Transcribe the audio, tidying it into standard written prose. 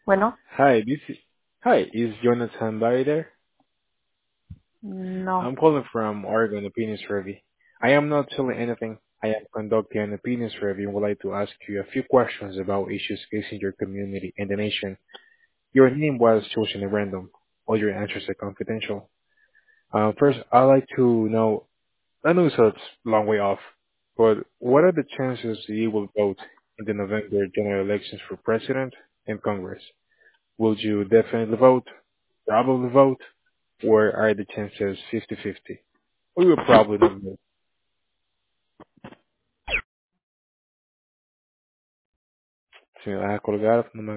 Bueno, Hi, is Jonathan Barry there? no. I'm calling from Oregon Opinion Survey. I am not selling anything. I am conducting an opinion survey and would like to ask you a few questions about issues facing your community and the nation. Your name was chosen at random. All your answers are confidential. First, I'd like to know, I know it's a long way off, but what are the chances you will vote in the November general elections for president and Congress? Will you definitely vote, probably vote, or are the chances 50-50? We will probably not vote. Se me vas a colgar, no me